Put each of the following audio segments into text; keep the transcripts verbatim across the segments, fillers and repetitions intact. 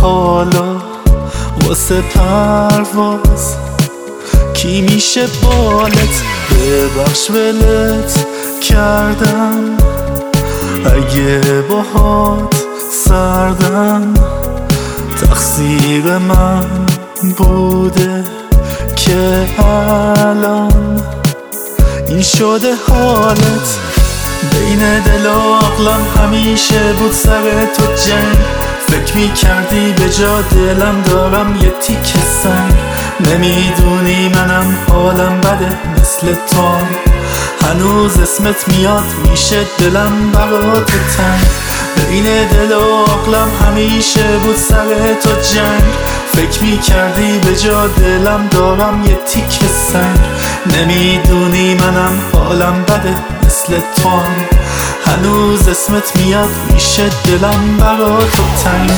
حالا واسه پرواز کی میشه بالت؟ ببخش ولت کردم اگه باهات سردم، تقصیر من بوده که الان این شده حالت. بین دل و عقلم همیشه بود سر تو جنگ، فکر میکردی به جا دلم دارم یه تیکه سنگ. نمیدونی منم حالم بده مثل تو، هنوز اسمت میاد میشه دلم برات تنگ. بین دل و عقلم همیشه بود سر تو جنگ، فکر میکردی به جا دلم دارم یه تیکه سنگ. نمیدونی منم حالم بده مثل تو، هنوز اسمت میاد میشه دلم برات تنگ.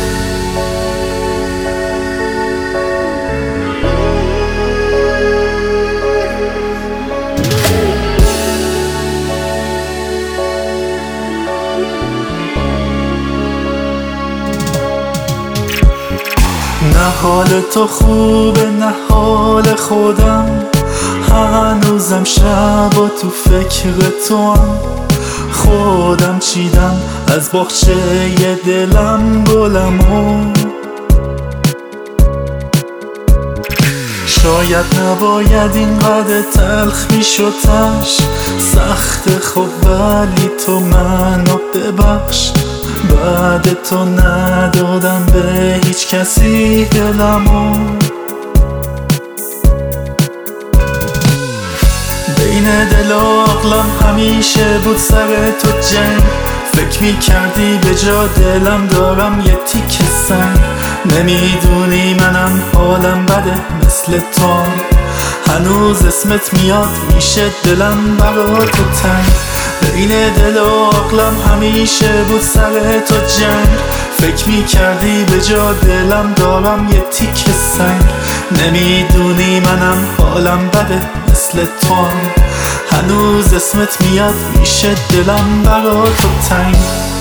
نه حال تو خوبه نه حال خودم، هنوزم شب و تو فکر تو هم. خودم چیدم از باغچه ی دلم گلمو، شاید نباید اینقدر تلخ میشدش سخت. خوب ولی تو منو ببخش، بعد تو ندادم به هیچ کسی دلمو. بین دل و عقلم همیشه بود سر تو جنگ، فکر میکردی به جا دلم دارم یه تیکه سنگ. نمیدونی منم حالم بده مثل تو، هنوز اسمت میاد میشه دلم برات تنگ. بین دل و عقلم همیشه بود سر تو جنگ، فکر میکردی به جا دلم دارم یه تیکه سنگ. نمیدونی منم حالم بده مثل تو، هنوز اسمت میاد میشه دلم برات تنگ.